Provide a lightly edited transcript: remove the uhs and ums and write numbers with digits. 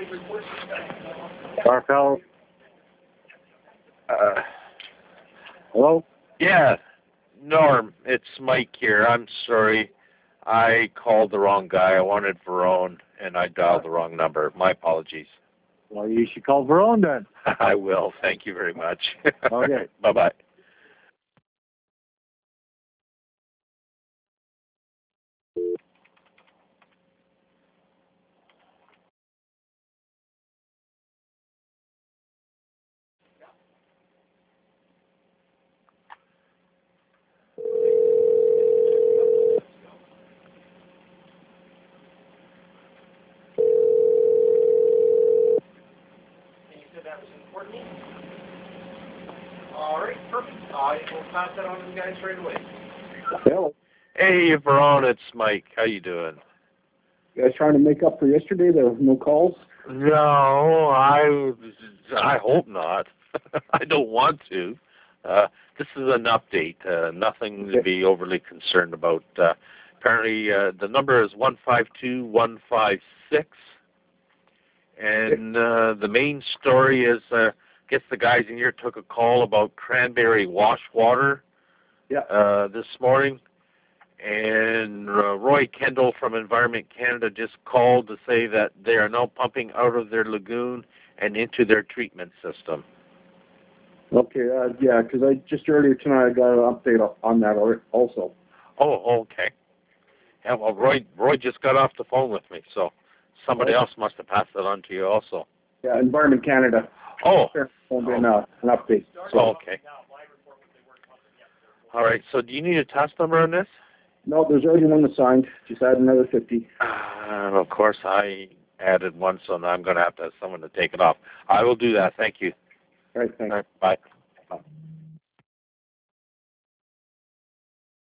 Barfeld. Hello? Yeah, Norm, it's Mike here. I'm sorry. I called the wrong guy. I wanted Verone, and I dialed the wrong number. My apologies. Well, you should call Verone then. I will. Thank you very much. Okay. Bye-bye. All right, perfect. I will pass that on to the guys right away. Hello. Hey, Verone, it's Mike. How you doing? You guys trying to make up for yesterday? There were no calls? No, I hope not. I don't want to. This is an update. Nothing to be overly concerned about. Apparently, the number is 152156. And the main story is, I guess the guys in here took a call about cranberry wash water this morning. And Roy Kendall from Environment Canada just called to say that they are now pumping out of their lagoon and into their treatment system. Okay, yeah, because just earlier tonight I got an update on that also. Oh, okay. Yeah, well, Roy just got off the phone with me, so somebody else must have passed it on to you also. Yeah, Environment Canada. Oh. An update. So. Oh, okay. All right, so do you need a test number on this? No, there's already one assigned. Just add another 50. Of course, I added one, so now I'm going to have someone to take it off. I will do that. Thank you. All right, thanks. All right, bye. Bye.